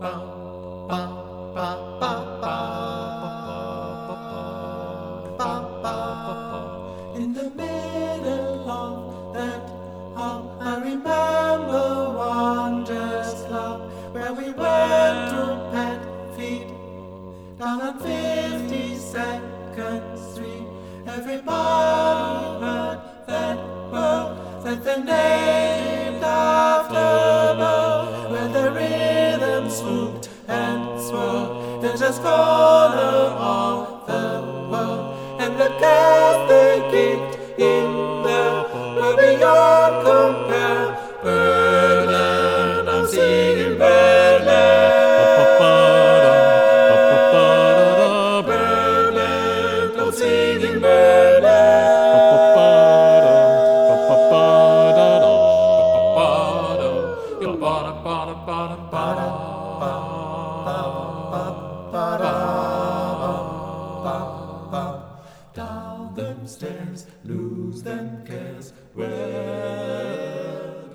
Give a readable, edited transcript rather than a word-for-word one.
In the middle of that hall, I remember Wonders Club, where we went to pet feed down on 52nd Street. Everybody heard that word, that they're named after Merle, where the rhythm swooped and swirled in this corner of the world. And the cats they kicked in there were beyond compare. Birdland, I'm singing Birdland. Birdland, I'm singing Birdland. Down them stairs, lose them cares, where